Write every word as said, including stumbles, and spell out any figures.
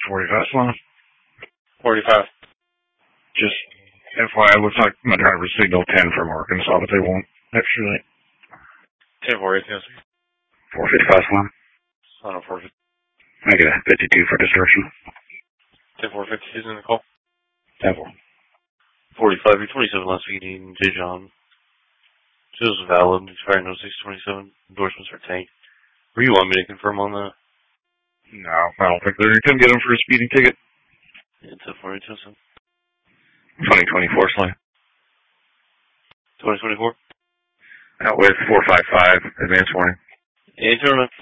forty-five slot. forty-five. Just F Y I, it looks like my driver's signal ten from Arkansas, but they won't actually. ten four, yes. four fifty-five slot. I don't know, four fifty. I get a fifty-two for destruction. ten four fifty is in the call. ten four. forty-five, you're twenty-seven last week in Dijon. This is valid. Expiring oh six twenty-seven. Endorsements for tank. Were you want me to confirm on that? No, I don't think they're going to get them for a speeding ticket. Yeah, ten four, eight seven. twenty twenty-four slide. twenty twenty-four? Out with four five five, advance warning. eight zero nine.